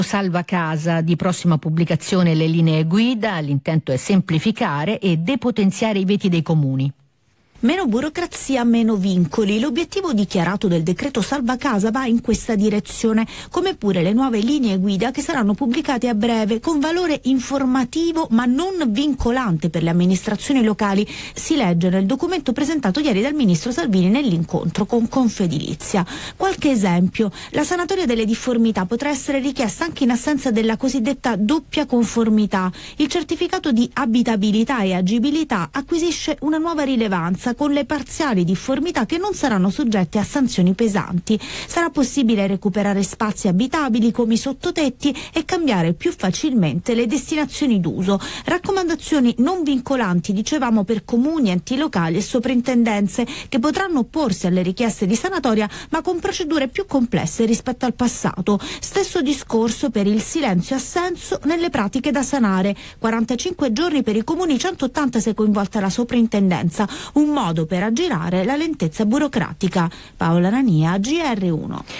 Salva Casa, di prossima pubblicazione le linee guida. L'intento è semplificare e depotenziare i veti dei comuni. Meno burocrazia, meno vincoli. L'obiettivo dichiarato del decreto Salva Casa va in questa direzione, come pure le nuove linee guida che saranno pubblicate a breve, con valore informativo ma non vincolante per le amministrazioni locali. Si legge nel documento presentato ieri dal ministro Salvini nell'incontro con Confedilizia. Qualche esempio: la sanatoria delle difformità potrà essere richiesta anche in assenza della cosiddetta doppia conformità. Il certificato di abitabilità e agibilità acquisisce una nuova rilevanza con le parziali difformità che non saranno soggette a sanzioni pesanti. Sarà possibile recuperare spazi abitabili come i sottotetti e cambiare più facilmente le destinazioni d'uso. Raccomandazioni non vincolanti, dicevamo, per comuni, enti locali e soprintendenze, che potranno opporsi alle richieste di sanatoria ma con procedure più complesse rispetto al passato. Stesso discorso per il silenzio assenso nelle pratiche da sanare. 45 giorni per i comuni, 180 se coinvolta la soprintendenza. Un modo per aggirare la lentezza burocratica. Paola Nania, GR1.